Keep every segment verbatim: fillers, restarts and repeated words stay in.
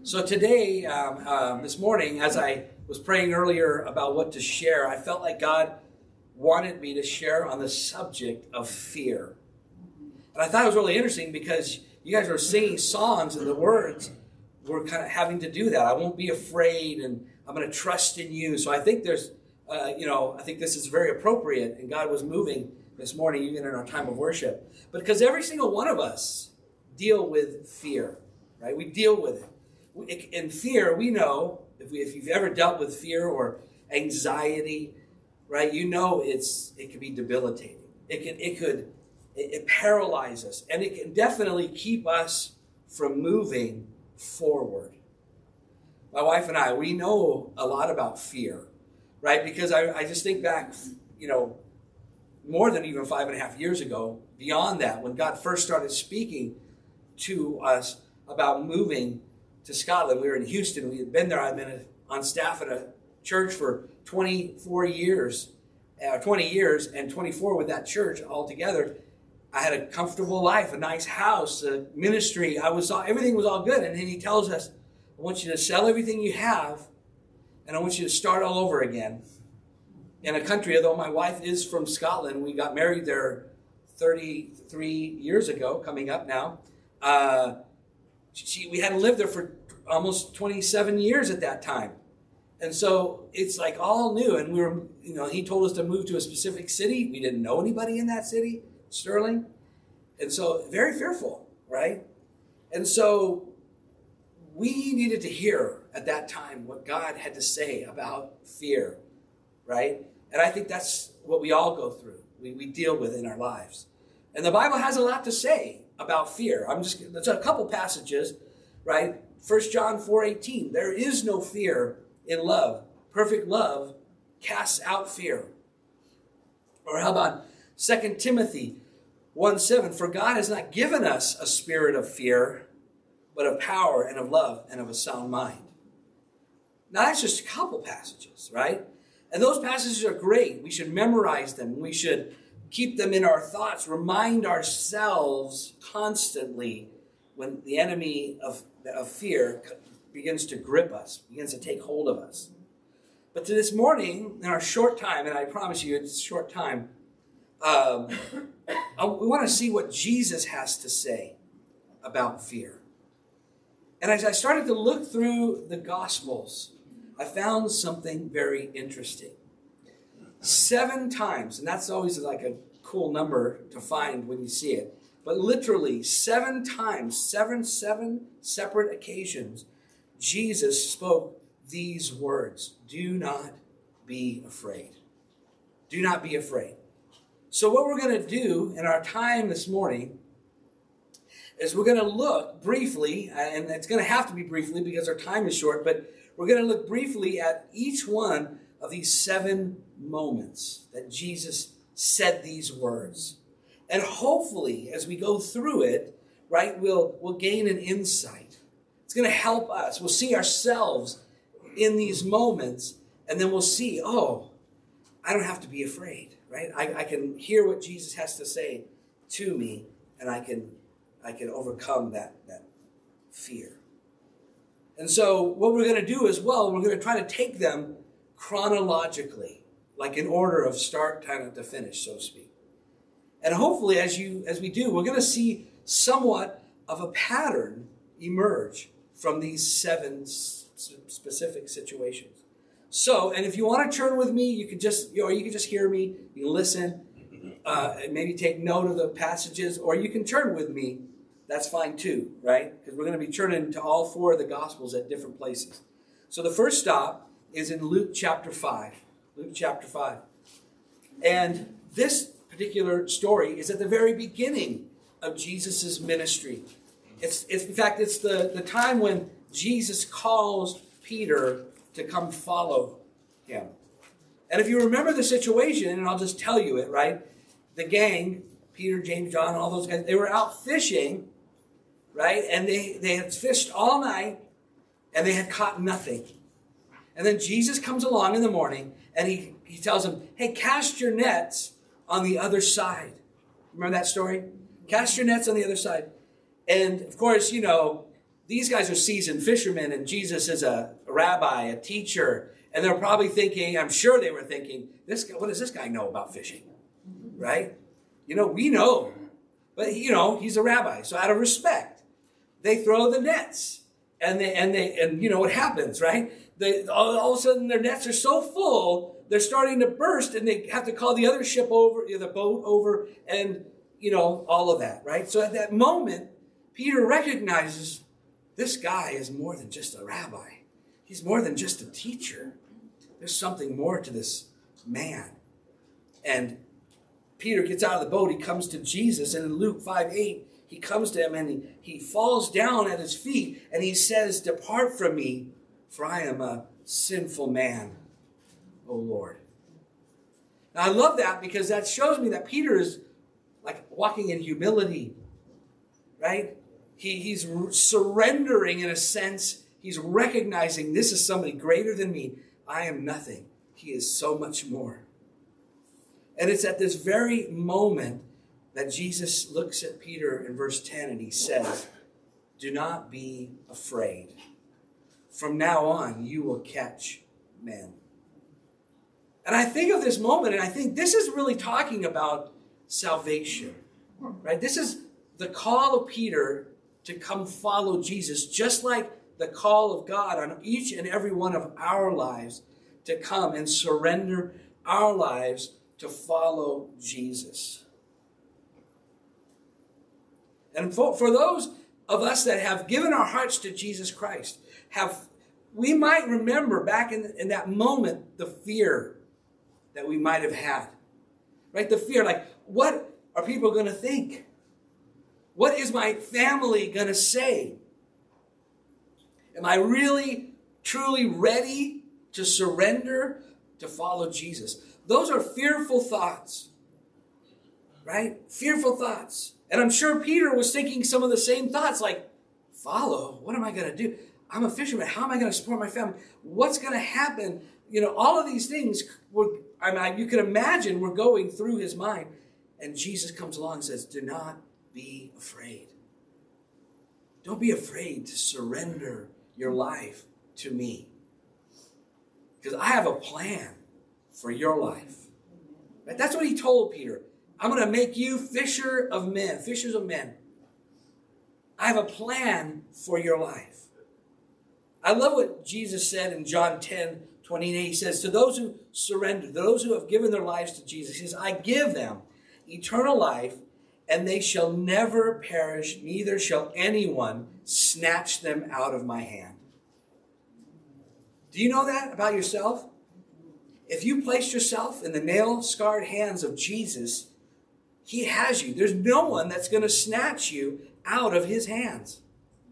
So today, um, um, this morning, as I was praying earlier about what to share, I felt like God wanted me to share on the subject of fear. And I thought it was really interesting because you guys were singing songs and the words were kind of having to do that. I won't be afraid and I'm going to trust in you. So I think there's, uh, you know, I think this is very appropriate, and God was moving this morning even in our time of worship. But because every single one of us deal with fear, right? We deal with it. In fear, we know, if, we, if you've ever dealt with fear or anxiety, right, you know it's it can be debilitating. It can it could it, it paralyze us, and it can definitely keep us from moving forward. My wife and I, we know a lot about fear, right? Because I, I just think back, you know, more than even five and a half years ago, beyond that, when God first started speaking to us about moving to Scotland. We were in Houston. We had been there. I've been on staff at a church for twenty-four years, uh, twenty years, and twenty-four with that church altogether. I had a comfortable life, a nice house, a ministry. I was all, everything was all good. And then he tells us, I want you to sell everything you have, and I want you to start all over again. In a country, although my wife is from Scotland, we got married there thirty-three years ago, coming up now. Uh, she, we hadn't lived there for almost twenty-seven years at that time. And so it's like all new. And we were, you know, he told us to move to a specific city. We didn't know anybody in that city, Sterling. And so very fearful, right? And so we needed to hear at that time what God had to say about fear, right? And I think that's what we all go through. We, we deal with in our lives. And the Bible has a lot to say about fear. I'm just, there's a couple passages, right? First John four eighteen, there is no fear in love. Perfect love casts out fear. Or how about Second Timothy one seven, for God has not given us a spirit of fear, but of power and of love and of a sound mind. Now that's just a couple passages, right? And those passages are great. We should memorize them. We should keep them in our thoughts. Remind ourselves constantly when the enemy of, of fear begins to grip us, begins to take hold of us. But to this morning, in our short time, and I promise you it's a short time, um, I, we want to see what Jesus has to say about fear. And as I started to look through the Gospels, I found something very interesting. Seven times, and that's always like a cool number to find when you see it, but literally seven times, seven, seven separate occasions, Jesus spoke these words, do not be afraid. Do not be afraid. So what we're going to do in our time this morning is we're going to look briefly, and it's going to have to be briefly because our time is short, but we're going to look briefly at each one of these seven moments that Jesus said these words. And hopefully, as we go through it, right, we'll, we'll gain an insight. It's going to help us. We'll see ourselves in these moments, and then we'll see, oh, I don't have to be afraid, right? I, I can hear what Jesus has to say to me, and I can, I can overcome that, that fear. And so what we're going to do as well, we're going to try to take them chronologically, like in order of start time to finish, so to speak. And hopefully as you as we do, we're going to see somewhat of a pattern emerge from these seven specific situations. So, and if you want to turn with me, you can just, you know, you can just hear me, you can listen, uh, and maybe take note of the passages, or you can turn with me. That's fine too, right? Because we're going to be turning to all four of the Gospels at different places. So the first stop is in Luke chapter five. Luke chapter five. And this particular story is at the very beginning of Jesus' ministry. It's, it's in fact, it's the, the time when Jesus calls Peter to come follow him. And if you remember the situation, and I'll just tell you it, right? The gang, Peter, James, John, all those guys, they were out fishing, right? And they, they had fished all night, and they had caught nothing. And then Jesus comes along in the morning, and he, he tells them, hey, cast your nets on the other side. Remember that story? Cast your nets on the other side. And, of course, you know, these guys are seasoned fishermen, and Jesus is a rabbi, a teacher, and they're probably thinking, I'm sure they were thinking, this guy, what does this guy know about fishing? Right? You know, we know. But, you know, he's a rabbi. So out of respect, they throw the nets. And they, and they, and you know what happens, right? They, all, all of a sudden their nets are so full, they're starting to burst, and they have to call the other ship over, the boat over, and, you know, all of that, right? So at that moment, Peter recognizes this guy is more than just a rabbi. He's more than just a teacher. There's something more to this man. And Peter gets out of the boat. He comes to Jesus. And in Luke five eight, he comes to him and he, he falls down at his feet. And he says, depart from me, for I am a sinful man, O Lord. Now I love that because that shows me that Peter is like walking in humility, right? He, he's surrendering in a sense. He's recognizing this is somebody greater than me. I am nothing. He is so much more. And it's at this very moment that Jesus looks at Peter in verse ten and he says, do not be afraid. From now on, you will catch men. And I think of this moment and I think this is really talking about salvation, right? This is the call of Peter to come follow Jesus, just like the call of God on each and every one of our lives to come and surrender our lives to follow Jesus. And for, for those of us that have given our hearts to Jesus Christ, have we might remember back in, in that moment the fear that we might have had. Right? The fear, like, what are people going to think? What is my family going to say? Am I really, truly ready to surrender to follow Jesus? Those are fearful thoughts, right? Fearful thoughts. And I'm sure Peter was thinking some of the same thoughts, like, follow? What am I going to do? I'm a fisherman. How am I going to support my family? What's going to happen? You know, all of these things, were, I mean, you can imagine were going through his mind. And Jesus comes along and says, do not be afraid. Don't be afraid to surrender your life to me. Because I have a plan for your life. Right? That's what he told Peter. I'm going to make you fisher of men, fishers of men. I have a plan for your life. I love what Jesus said in John ten twenty-eight. He says, to those who surrender, those who have given their lives to Jesus, he says, I give them eternal life, and they shall never perish, neither shall anyone snatch them out of my hand. Do you know that about yourself? If you place yourself in the nail-scarred hands of Jesus, he has you. There's no one that's going to snatch you out of his hands.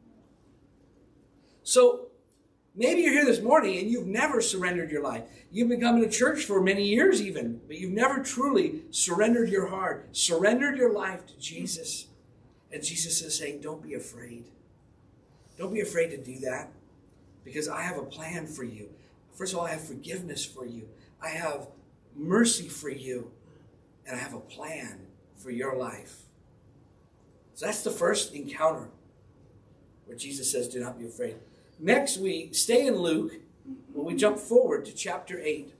So maybe you're here this morning and you've never surrendered your life. You've been coming to church for many years even, but you've never truly surrendered your heart, surrendered your life to Jesus. And Jesus is saying, don't be afraid. Don't be afraid to do that, because I have a plan for you. First of all, I have forgiveness for you. I have mercy for you. And I have a plan for your life. So that's the first encounter where Jesus says, do not be afraid. Next, we stay in Luke when we jump forward to chapter eight.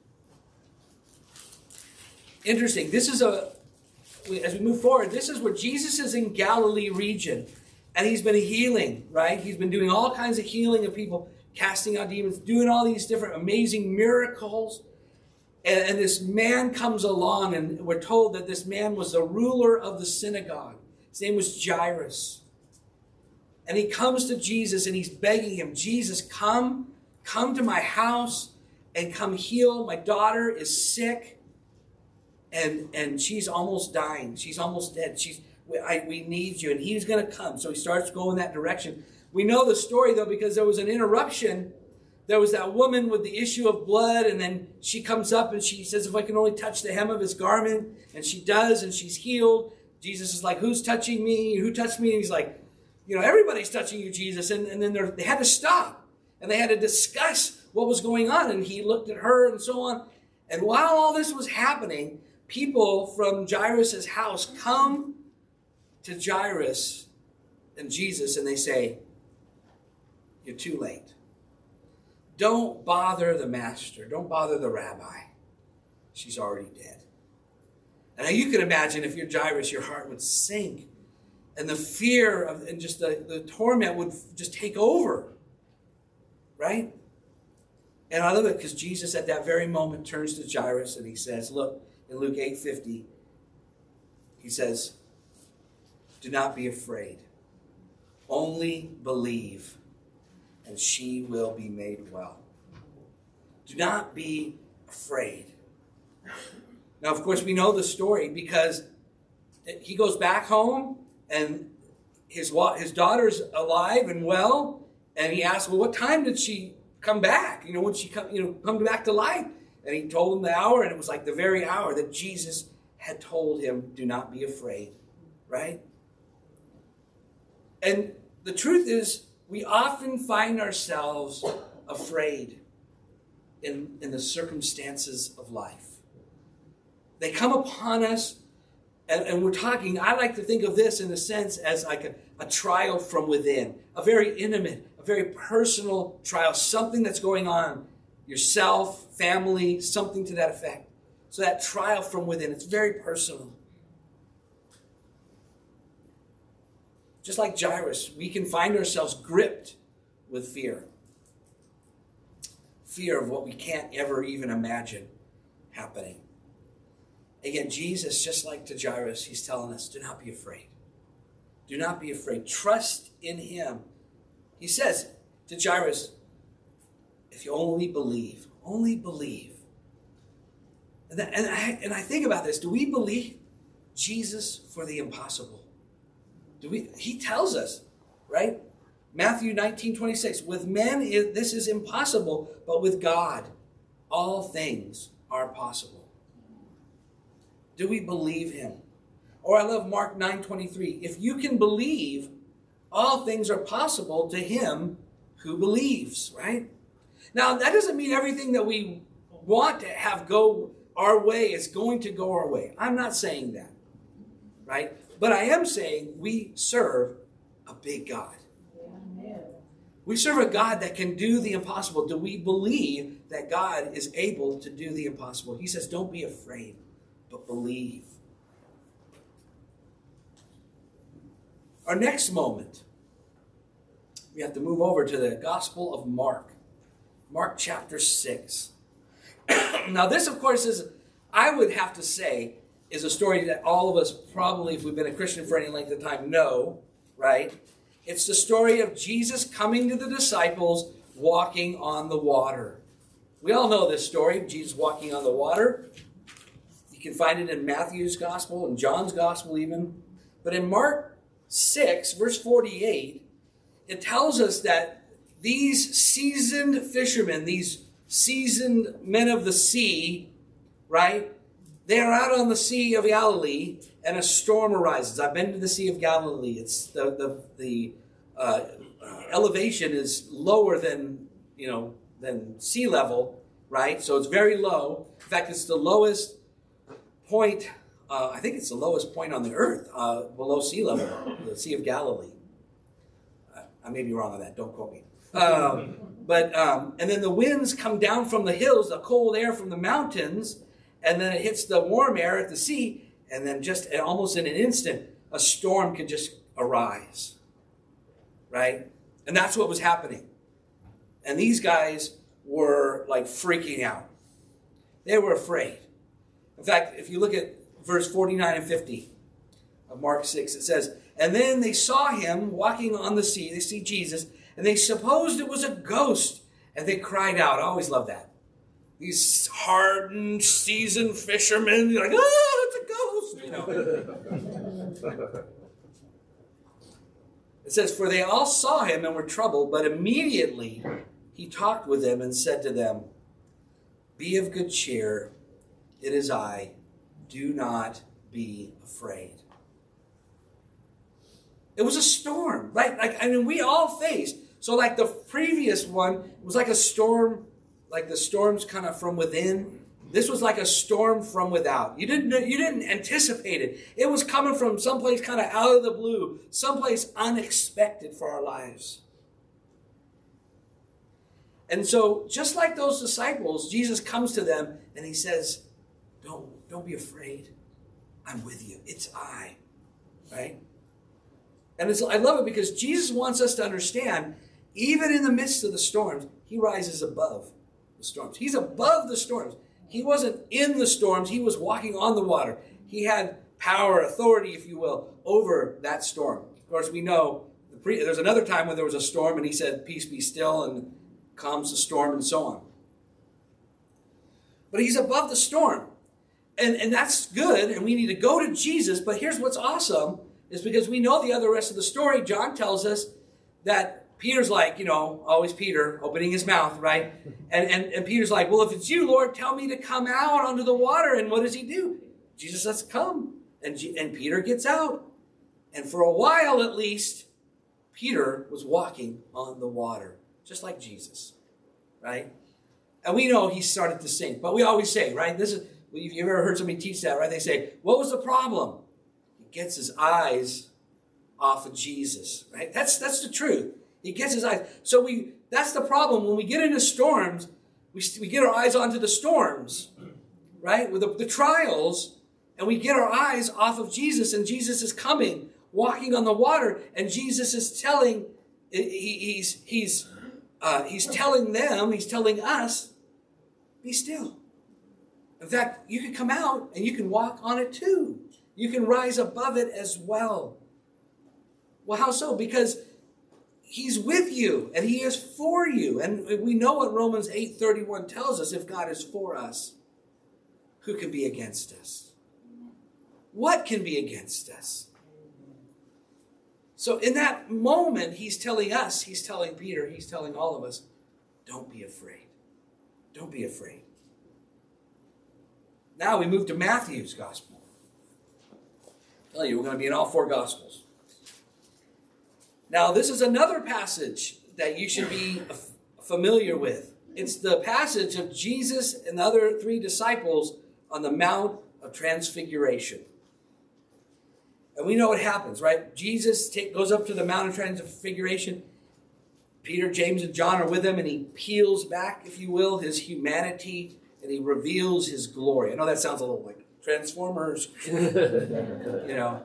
Interesting. This is a, as we move forward, this is where Jesus is in Galilee region. And he's been healing, right? He's been doing all kinds of healing of people, casting out demons, doing all these different amazing miracles. And, and this man comes along, and we're told that this man was the ruler of the synagogue. His name was Jairus. And he comes to Jesus and he's begging him, Jesus, come, come to my house and come heal. My daughter is sick and, and she's almost dying. She's almost dead. She's, I, we need you. And he's going to come. So he starts going that direction. We know the story, though, because there was an interruption. There was that woman with the issue of blood, and then she comes up and she says, if I can only touch the hem of his garment, and she does, and she's healed. Jesus is like, who's touching me? Who touched me? And he's like, you know, everybody's touching you, Jesus. And, and then they had to stop, and they had to discuss what was going on, and he looked at her and so on. And while all this was happening, people from Jairus' house come to Jairus and Jesus, and they say, you're too late. Don't bother the master. Don't bother the rabbi. She's already dead. And now you can imagine if you're Jairus, your heart would sink. And the fear of, and just the, the torment would just take over. Right? And I love it because Jesus at that very moment turns to Jairus and he says, look, in Luke eight fifty, he says, do not be afraid. Only believe, and she will be made well. Do not be afraid. Now, of course, we know the story because he goes back home and his, his daughter's alive and well. And he asks, well, what time did she come back? You know, when she come, you know, come back to life? And he told him the hour, and it was like the very hour that Jesus had told him, do not be afraid. Right? And the truth is, we often find ourselves afraid in, in the circumstances of life. They come upon us, and, and we're talking, I like to think of this in a sense as like a, a trial from within, a very intimate, a very personal trial, something that's going on, yourself, family, something to that effect. So that trial from within, it's very personal. Just like Jairus, we can find ourselves gripped with fear. Fear of what we can't ever even imagine happening. Again, Jesus, just like to Jairus, he's telling us, do not be afraid. Do not be afraid. Trust in him. He says to Jairus, if you only believe, only believe. And, that, and, I, and I think about this. Do we believe Jesus for the impossible? Do we? He tells us, right? Matthew nineteen twenty-six, with men this is impossible, but with God all things are possible. Do we believe him? Or I love Mark nine twenty-three. If you can believe, all things are possible to him who believes, right? Now, that doesn't mean everything that we want to have go our way is going to go our way. I'm not saying that, right? But I am saying we serve a big God. We serve a God that can do the impossible. Do we believe that God is able to do the impossible? He says, don't be afraid, but believe. Our next moment, we have to move over to the Gospel of Mark. Mark chapter six. Now this, of course, is, I would have to say, is a story that all of us probably, if we've been a Christian for any length of time, know, right? It's the story of Jesus coming to the disciples walking on the water. We all know this story, Jesus walking on the water. You can find it in Matthew's gospel and John's gospel even. But in Mark six, verse forty-eight, it tells us that these seasoned fishermen, these seasoned men of the sea, right? They are out on the Sea of Galilee, and a storm arises. I've been to the Sea of Galilee. It's the the the uh, elevation is lower than you know than sea level, right? So it's very low. In fact, it's the lowest point. Uh, I think it's the lowest point on the earth uh, below sea level, the Sea of Galilee. I, I may be wrong on that. Don't quote me. Um, but um, and then the winds come down from the hills, the cold air from the mountains. And then it hits the warm air at the sea, and then just almost in an instant, a storm can just arise, right? And that's what was happening. And these guys were like freaking out. They were afraid. In fact, if you look at verse forty-nine and fifty of Mark six, it says, and then they saw him walking on the sea. They see Jesus, and they supposed it was a ghost, and they cried out. I always love that. These hardened, seasoned fishermen, you're like, oh, it's a ghost, you know. It says, for they all saw him and were troubled, but immediately he talked with them and said to them, be of good cheer, it is I, do not be afraid. It was a storm, right? Like, I mean, we all faced. So like the previous one was like a storm. Like the storms kind of from within. This was like a storm from without. You didn't, you didn't anticipate it. It was coming from someplace kind of out of the blue, someplace unexpected for our lives. And so just like those disciples, Jesus comes to them and he says, don't, don't be afraid. I'm with you. It's I. Right? And it's, I love it because Jesus wants us to understand, even in the midst of the storms, he rises above the storms. He's above the storms. He wasn't in the storms. He was walking on the water. He had power, authority, if you will, over that storm. Of course, we know the pre- there's another time when there was a storm and he said, peace be still, and calms the storm and so on. But he's above the storm. And, and that's good, and we need to go to Jesus. But here's what's awesome, is because we know the other rest of the story. John tells us that Peter's like, you know, always Peter, opening his mouth, right? And, and, and Peter's like, well, if it's you, Lord, tell me to come out onto the water. And what does he do? Jesus says, come. And, G- and Peter gets out. And for a while, at least, Peter was walking on the water, just like Jesus, right? And we know he started to sink. But we always say, right, this is, if you've ever heard somebody teach that, right, they say, what was the problem? He gets his eyes off of Jesus, right? That's that's the truth. He gets his eyes. So we that's the problem. When we get into storms, we, we get our eyes onto the storms, right? With the, the trials, and we get our eyes off of Jesus, and Jesus is coming, walking on the water, and Jesus is telling, he, he's, he's, uh, he's telling them, he's telling us, be still. In fact, you can come out and you can walk on it too. You can rise above it as well. Well, how so? Because he's with you and he is for you. And we know what Romans eight thirty-one tells us. If God is for us, who can be against us? What can be against us? So in that moment, he's telling us, he's telling Peter, he's telling all of us, don't be afraid. Don't be afraid. Now we move to Matthew's gospel. I tell you, we're going to be in all four gospels. Now, this is another passage that you should be familiar with. It's the passage of Jesus and the other three disciples on the Mount of Transfiguration. And we know what happens, right? Jesus take, goes up to the Mount of Transfiguration. Peter, James, and John are with him, and he peels back, if you will, his humanity, and he reveals his glory. I know that sounds a little like Transformers, you know.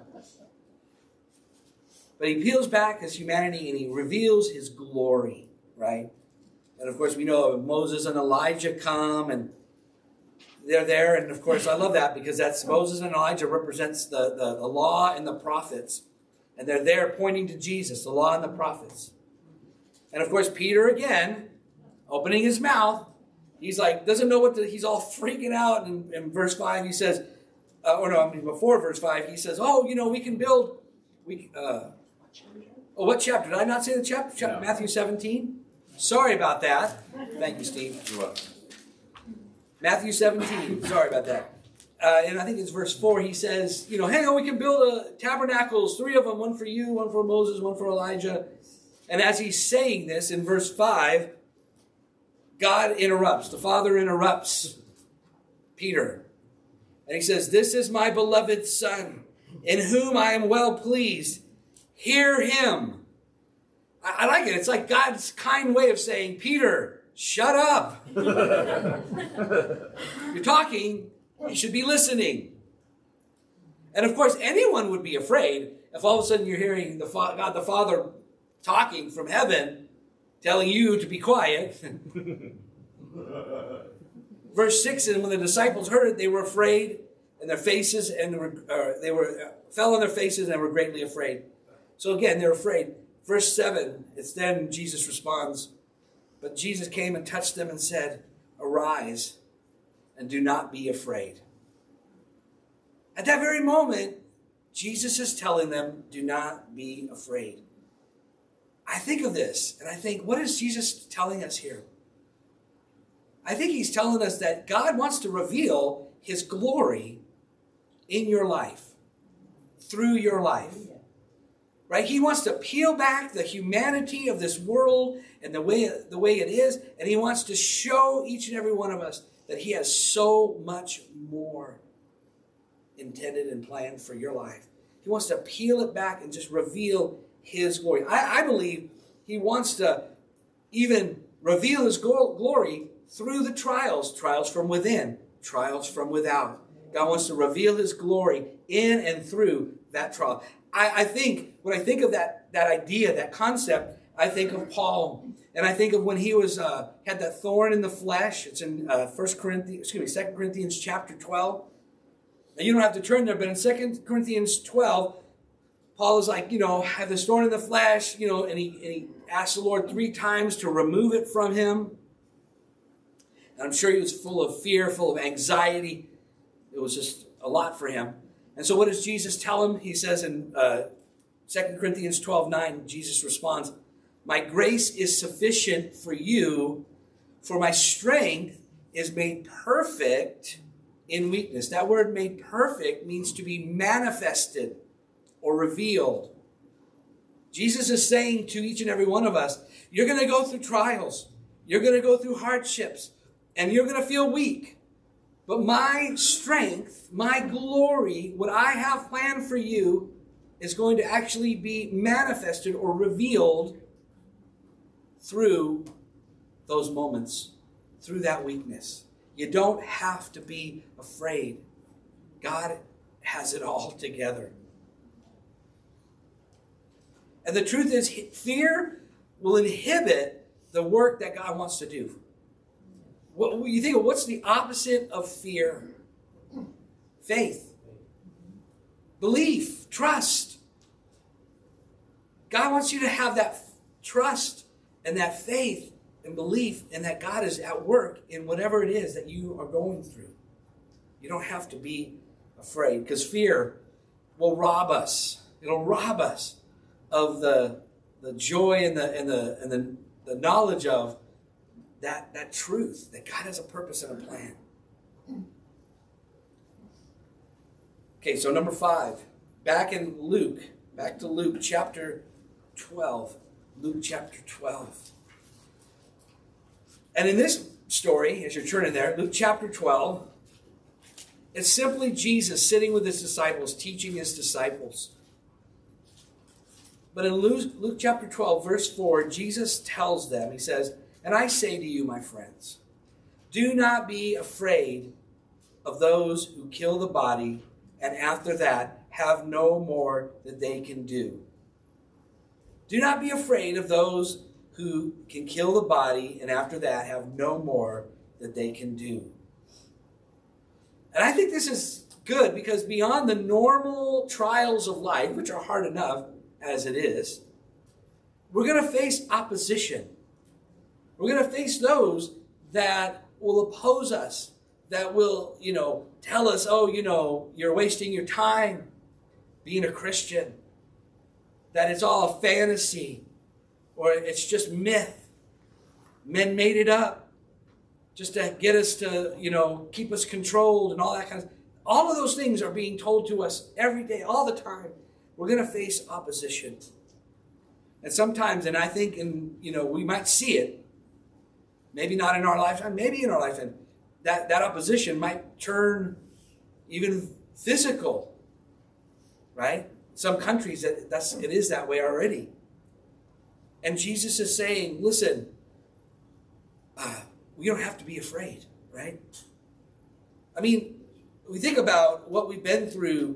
But he peels back his humanity and he reveals his glory, right? And of course we know Moses and Elijah come and they're there. And of course I love that because that's Moses and Elijah represents the, the, the law and the prophets. And they're there pointing to Jesus, the law and the prophets. And of course Peter again, opening his mouth, he's like, doesn't know what to, he's all freaking out. And in verse five, he says, uh, or no, I mean, before verse five, he says, oh, you know, we can build, we, uh, oh, what chapter? Did I not say the chapter? chapter? No. Matthew seventeen? Sorry about that. Thank you, Steve. You're welcome. Matthew seventeen. Sorry about that. Uh, and I think it's verse four. He says, you know, hey, oh, we can build a tabernacles, three of them, one for you, one for Moses, one for Elijah. And as he's saying this in verse five, God interrupts. The Father interrupts Peter. And he says, this is my beloved Son, in whom I am well pleased. Hear him. I, I like it. It's like God's kind way of saying, Peter, shut up. You're talking. You should be listening. And of course, anyone would be afraid if all of a sudden you're hearing the fa- God the Father talking from heaven, telling you to be quiet. Verse six, and when the disciples heard it, they were afraid, and their faces, and uh, they were uh, fell on their faces and were greatly afraid. So again, they're afraid. Verse seven, it's then Jesus responds, but Jesus came and touched them and said, arise and do not be afraid. At that very moment, Jesus is telling them, do not be afraid. I think of this, and I think, what is Jesus telling us here? I think he's telling us that God wants to reveal his glory in your life, through your life. Right? He wants to peel back the humanity of this world and the way, the way it is, and he wants to show each and every one of us that he has so much more intended and planned for your life. He wants to peel it back and just reveal his glory. I, I believe he wants to even reveal his glory through the trials, trials from within, trials from without. God wants to reveal his glory in and through that trial. I, I think, when I think of that, that idea, that concept, I think of Paul. And I think of when he was uh, had that thorn in the flesh. It's in uh, First Corinthians, excuse me, Second Corinthians chapter twelve. Now you don't have to turn there, but in Second Corinthians twelve, Paul is like, you know, I have this thorn in the flesh, you know, and he, and he asked the Lord three times to remove it from him. And I'm sure he was full of fear, full of anxiety. It was just a lot for him. And so what does Jesus tell him? He says in uh, Second Corinthians twelve nine, Jesus responds, my grace is sufficient for you, for my strength is made perfect in weakness. That word made perfect means to be manifested or revealed. Jesus is saying to each and every one of us, you're going to go through trials. You're going to go through hardships. And you're going to feel weak. But my strength, my glory, what I have planned for you is going to actually be manifested or revealed through those moments, through that weakness. You don't have to be afraid. God has it all together. And the truth is, fear will inhibit the work that God wants to do. What, you think of what's the opposite of fear? Faith. Belief. Trust. God wants you to have that trust and that faith and belief and that God is at work in whatever it is that you are going through. You don't have to be afraid, because fear will rob us. It'll rob us of the, the joy and the and the and the, the knowledge of that, that truth, that God has a purpose and a plan. Okay, so number five, back in Luke, back to Luke chapter twelve. Luke chapter twelve. And in this story, as you're turning there, Luke chapter twelve, it's simply Jesus sitting with his disciples, teaching his disciples. But in Luke, Luke chapter twelve, verse four, Jesus tells them, he says, and I say to you, my friends, do not be afraid of those who kill the body, and after that have no more that they can do. Do not be afraid of those who can kill the body, and after that have no more that they can do. And I think this is good, because beyond the normal trials of life, which are hard enough as it is, we're going to face opposition. We're going to face those that will oppose us, that will, you know, tell us, oh, you know, you're wasting your time being a Christian, that it's all a fantasy, or it's just myth. Men made it up just to get us to, you know, keep us controlled and all that kind of stuff. All of those things are being told to us every day, all the time. We're going to face opposition. And sometimes, and I think, in, you know, we might see it, maybe not in our lifetime, maybe in our lifetime, that, that opposition might turn even physical, right? Some countries, that that's it is that way already. And Jesus is saying, listen, uh, we don't have to be afraid, right? I mean, we think about what we've been through,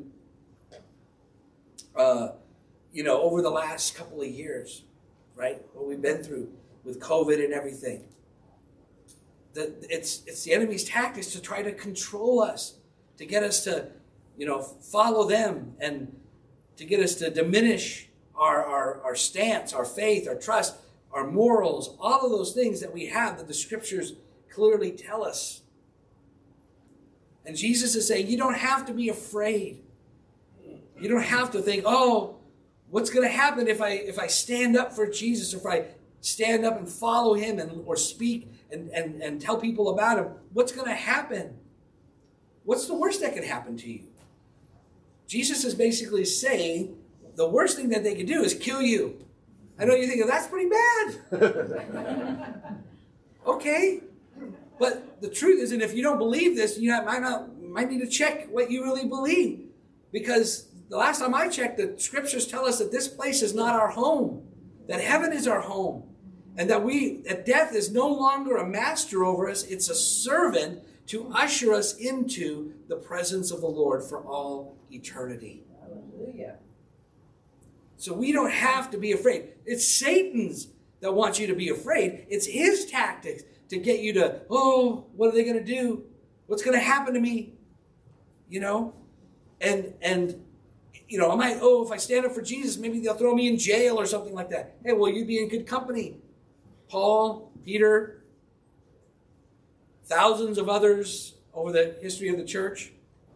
uh, you know, over the last couple of years, right? What we've been through with COVID and everything. The, it's, it's the enemy's tactics to try to control us, to get us to, you know, follow them, and to get us to diminish our, our, our stance, our faith, our trust, our morals, all of those things that we have that the scriptures clearly tell us. And Jesus is saying, you don't have to be afraid. You don't have to think, oh, what's going to happen if I if I stand up for Jesus, or if I stand up and follow him, and or speak and, and, and tell people about him? What's going to happen? What's the worst that could happen to you? Jesus is basically saying the worst thing that they could do is kill you. I know you think, oh, that's pretty bad. Okay. But the truth is, and if you don't believe this, you might not might need to check what you really believe. Because the last time I checked, the scriptures tell us that this place is not our home, that heaven is our home. And that we, that death is no longer a master over us, it's a servant to usher us into the presence of the Lord for all eternity. Hallelujah. So we don't have to be afraid. It's Satan's that wants you to be afraid. It's his tactics to get you to, oh, what are they going to do? What's going to happen to me? You know? And, and, you know, I might, oh, if I stand up for Jesus, maybe they'll throw me in jail or something like that. Hey, well, you'd be in good company. Paul, Peter, thousands of others over the history of the church.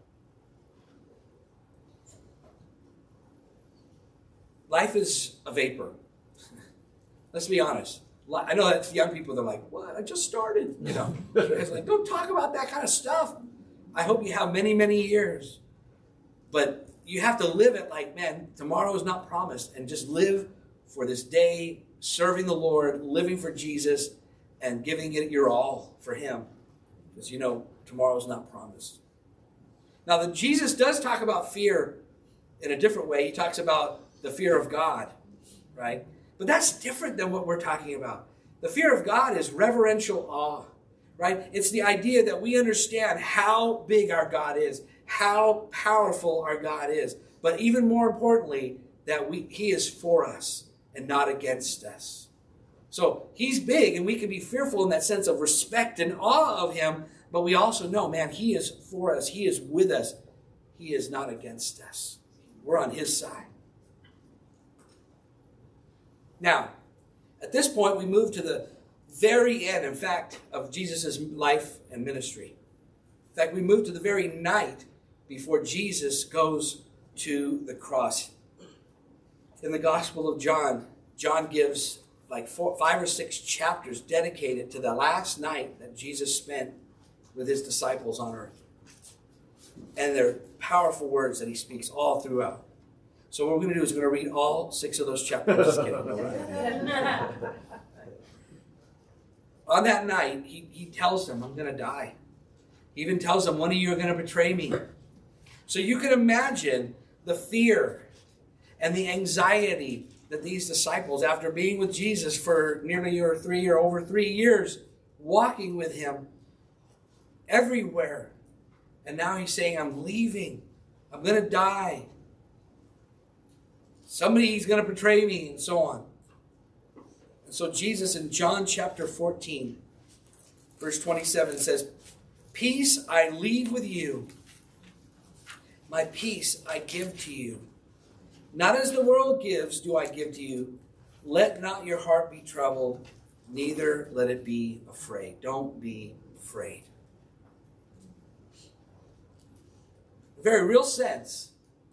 Life is a vapor. Let's be honest. I know that young people, they're like, what? I just started. You know, it's like, don't talk about that kind of stuff. I hope you have many, many years. But you have to live it like, man, tomorrow is not promised. And just live for this day, serving the Lord, living for Jesus, and giving it your all for him. Because, you know, tomorrow is not promised. Now, the, Jesus does talk about fear in a different way. He talks about the fear of God, right? But that's different than what we're talking about. The fear of God is reverential awe, right? It's the idea that we understand how big our God is, how powerful our God is. But even more importantly, that we he is for us and not against us. So he's big, and we can be fearful in that sense of respect and awe of him, but we also know, man, he is for us. He is with us. He is not against us. We're on his side. Now, at this point, we move to the very end, in fact, of Jesus' life and ministry. In fact, we move to the very night before Jesus goes to the cross. In the Gospel of John, John gives like four, five or six chapters dedicated to the last night that Jesus spent with his disciples on earth. And they're powerful words that he speaks all throughout. So what we're going to do is we're going to read all six of those chapters. Just kidding. No, right? On that night, he, he tells them, I'm going to die. He even tells them, one of you are going to betray me. So you can imagine the fear and the anxiety that these disciples, after being with Jesus for nearly or three or over three years, walking with him everywhere. And now he's saying, I'm leaving. I'm going to die. Somebody's going to betray me, and so on. And so Jesus in John chapter fourteen, verse twenty-seven says, peace I leave with you. My peace I give to you. Not as the world gives do I give to you. Let not your heart be troubled, neither let it be afraid. Don't be afraid. In a very real sense,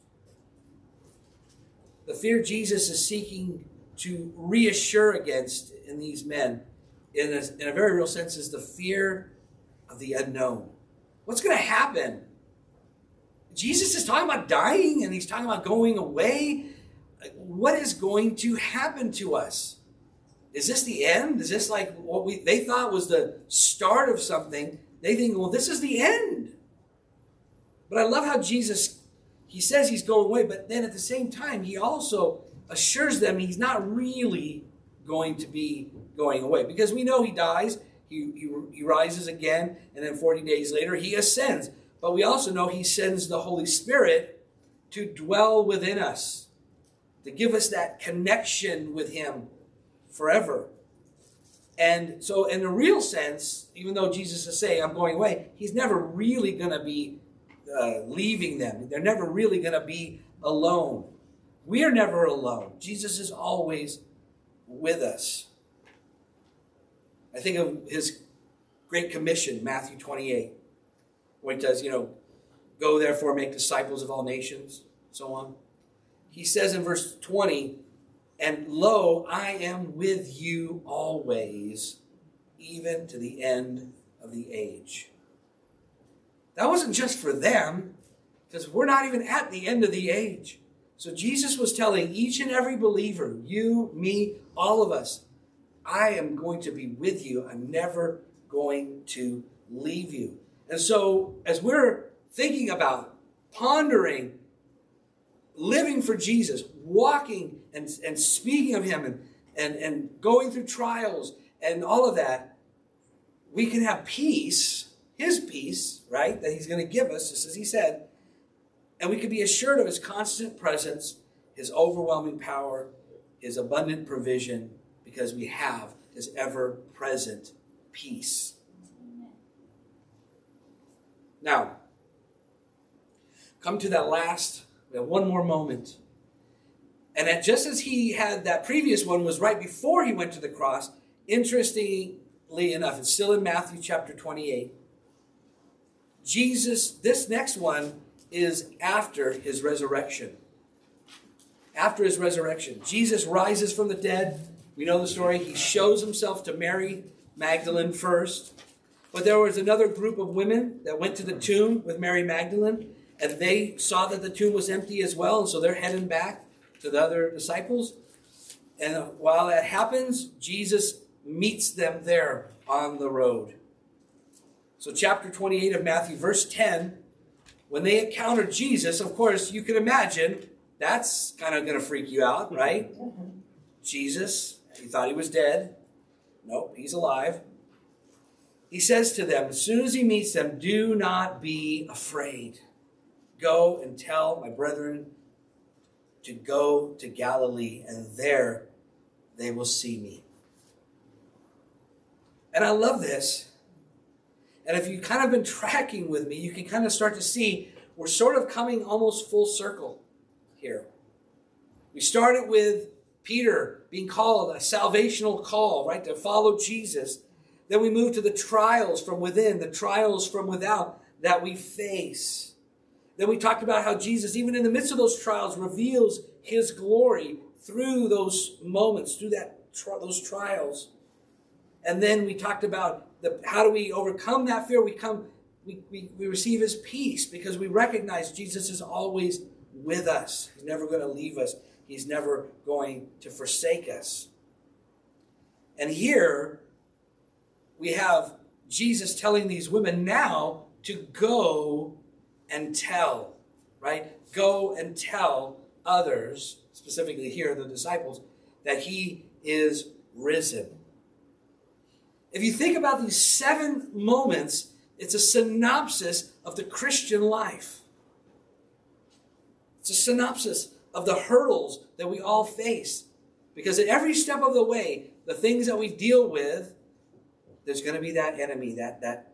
the fear Jesus is seeking to reassure against in these men, in a, in a very real sense, is the fear of the unknown. What's going to happen? Jesus is talking about dying, and he's talking about going away. What is going to happen to us? Is this the end? Is this like what we they thought was the start of something? They think, well, this is the end. But I love how Jesus, he says he's going away, but then at the same time, he also assures them he's not really going to be going away. Because we know he dies, he, he, he rises again, and then forty days later, he ascends. But we also know he sends the Holy Spirit to dwell within us, to give us that connection with him forever. And so in a real sense, even though Jesus is saying, I'm going away, he's never really going to be uh, leaving them. They're never really going to be alone. We are never alone. Jesus is always with us. I think of his Great Commission, Matthew twenty-eight. Where he does, you know, go therefore make disciples of all nations, so on. He says in verse twenty, and lo, I am with you always, even to the end of the age. That wasn't just for them, because we're not even at the end of the age. So Jesus was telling each and every believer, you, me, all of us, I am going to be with you. I'm never going to leave you. And so as we're thinking about, pondering, living for Jesus, walking and, and speaking of him and, and, and going through trials and all of that, we can have peace, his peace, right, that he's going to give us, just as he said, and we can be assured of his constant presence, his overwhelming power, his abundant provision, because we have his ever-present peace. Now, come to that last, we have one more moment. And that just as he had, that previous one was right before he went to the cross, interestingly enough, it's still in Matthew chapter twenty-eight. Jesus, this next one is after his resurrection. After his resurrection, Jesus rises from the dead. We know the story. He shows himself to Mary Magdalene first. But there was another group of women that went to the tomb with Mary Magdalene, and they saw that the tomb was empty as well, and so they're heading back to the other disciples. And while that happens, Jesus meets them there on the road. So chapter twenty-eight of Matthew, verse ten, when they encounter Jesus, of course, you can imagine that's kind of going to freak you out, right? Jesus, you thought he was dead. Nope, he's alive. He says to them, as soon as he meets them, do not be afraid. Go and tell my brethren to go to Galilee, and there they will see me. And I love this. And if you've kind of been tracking with me, you can kind of start to see we're sort of coming almost full circle here. We started with Peter being called a salvational call, right, to follow Jesus. Then we move to the trials from within, the trials from without that we face. Then we talked about how Jesus, even in the midst of those trials, reveals his glory through those moments, through that those trials. And then we talked about the, how do we overcome that fear? We come, we, we, we receive his peace because we recognize Jesus is always with us. He's never going to leave us. He's never going to forsake us. And here we have Jesus telling these women now to go and tell, right? Go and tell others, specifically here the disciples, that he is risen. If you think about these seven moments, it's a synopsis of the Christian life. It's a synopsis of the hurdles that we all face. Because at every step of the way, the things that we deal with, there's going to be that enemy, that, that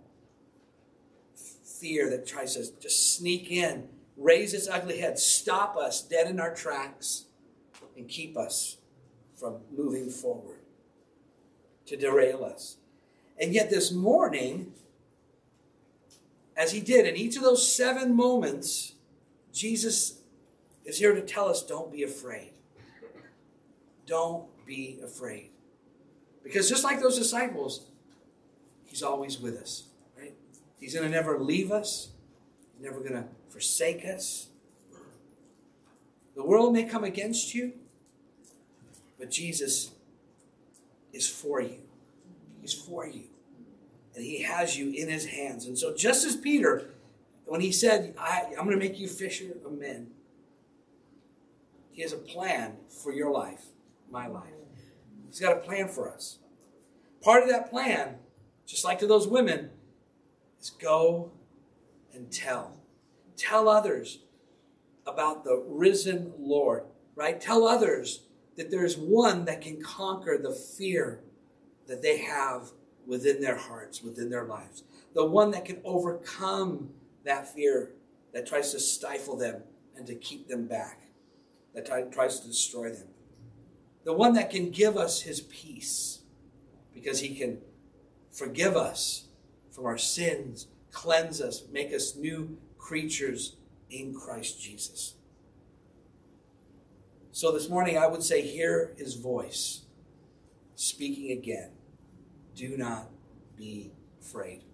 fear that tries to just sneak in, raise its ugly head, stop us dead in our tracks, and keep us from moving forward, to derail us. And yet this morning, as he did in each of those seven moments, Jesus is here to tell us, don't be afraid. Don't be afraid. Because just like those disciples, he's always with us, right? He's going to never leave us. He's never going to forsake us. The world may come against you, but Jesus is for you. He's for you. And he has you in his hands. And so just as Peter, when he said, I, I'm going to make you fisher of men, he has a plan for your life, my life. He's got a plan for us. Part of that plan, just like to those women, is go and tell. Tell others about the risen Lord, right? Tell others that there's one that can conquer the fear that they have within their hearts, within their lives. The one that can overcome that fear that tries to stifle them and to keep them back, that t- tries to destroy them. The one that can give us his peace because he can forgive us from our sins, cleanse us, make us new creatures in Christ Jesus. So this morning I would say, hear his voice speaking again. Do not be afraid.